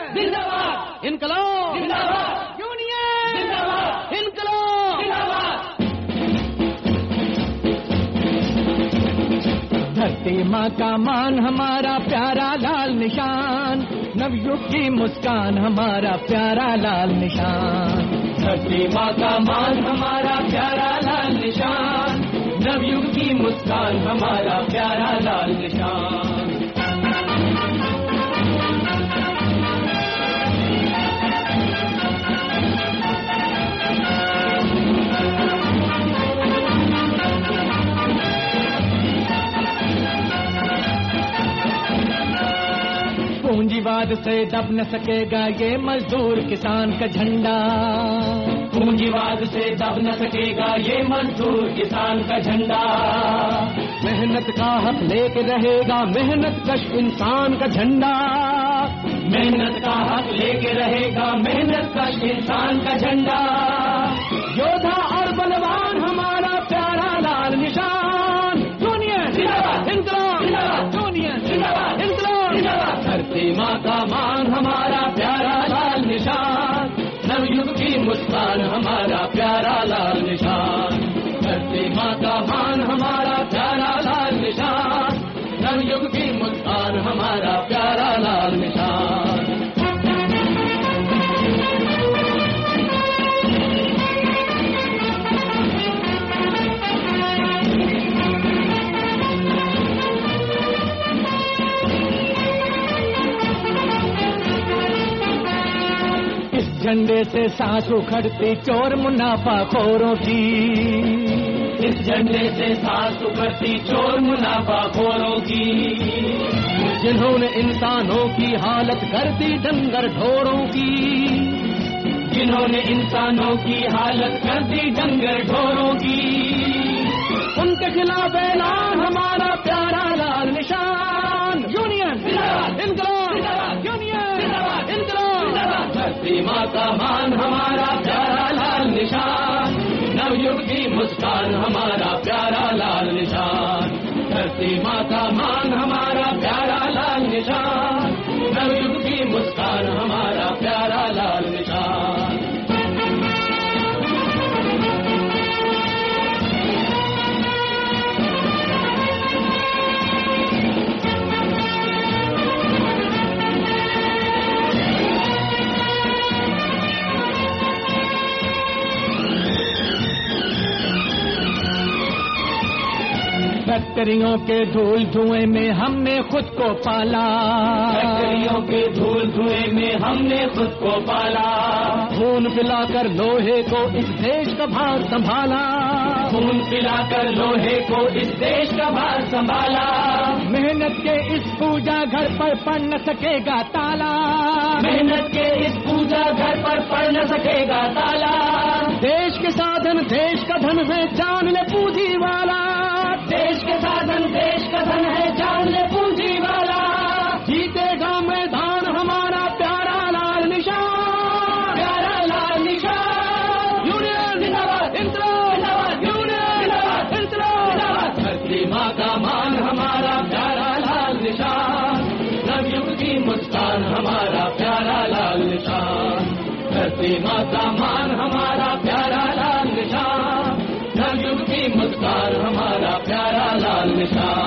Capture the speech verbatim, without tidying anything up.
जिंदाबाद, इनकलाब जिंदाबाद, यूनियन जिंदाबाद, इनकलाब जिंदाबाद। धरती माँ का मान हमारा प्यारा लाल निशान, नवयुग की मुस्कान हमारा प्यारा लाल निशान। धरती माँ का मान हमारा प्यारा लाल निशान, नवयुग की मुस्कान हमारा प्यारा लाल निशान। पूंजीवाद से दब न सकेगा ये मजदूर किसान का झंडा, पूंजीवाद से दब न सकेगा ये मजदूर किसान का झंडा। मेहनत का हक लेके रहेगा मेहनत कश इंसान का झंडा, मेहनत का हक लेके रहेगा मेहनत कश इंसान का झंडा। योद्धा और बलवान हमारा प्यारा लाल निशान, यूनियन जिंदाबाद, इनकलाब जिंदाबाद, यूनियन जिंदाबाद, इनकलाब जिंदाबाद। धरती माँ का मान हमारा प्यारा लाल निशान, नवयुग की मुस्कान हमारा प्यारा लाल निशान। धरती माँ का मान हमारा प्यारा लाल निशान, नवयुग की मुस्कान हमारा प्यारा लाल निशान। झंडे से सांस उखड़ती चोर मुनाफाखोरों की, इस झंडे से सांस उखड़ती चोर मुनाफाखोरों की। जिन्होंने इंसानों की हालत कर दी डंगर ढोरों की, जिन्होंने इंसानों की हालत कर दी डंगर ढोरों की। उनके खिलाफ ऐलान हमारा प्यारा लाल निशान, यूनियन जिंदाबाद, इनकलाब जिंदाबाद, यूनियन जिंदाबाद, इनकलाब जिंदाबाद। धरती माँ का मान हमारा प्यारा लाल निशान, नवयुग की मुस्कान हमारा प्यारा लाल निशान। धरती माँ का मान हमारा प्यारा लाल निशान, नवयुग की मुस्कान हमारा प्यारा लाल निशान। फैक्ट्रियों के धूल धुएं में हमने खुद को पाला, फैक्ट्रियों के धूल धुएं में हमने खुद को पाला। खून पिलाकर लोहे को इस देश का भार संभाला, खून पिलाकर लोहे को इस देश का भार संभाला। मेहनत के इस पूजा घर पर पड़ न सकेगा ताला, मेहनत के इस पूजा घर पर पड़ न सकेगा ताला। देश के साधन देश का धन है जान ले पूंजी वाला, देश के साधन देश का धन है जान ले पूंजी वाला। जीतेगा मैदान हमारा प्यारा लाल निशान, प्यारा लाल निशान। यूनियन जिंदाबाद, इनकलाब जिंदाबाद, यूनियन जिंदाबाद, इनकलाब जिंदाबाद। धरती माँ का मान हमारा प्यारा लाल निशान, नवयुग की मुस्कान हमारा प्यारा लाल निशान। धरती माँ का मान हमारा प्यारा लाल निशान, नवयुग की मुस्कान हमारा प्यारा लाल निशान।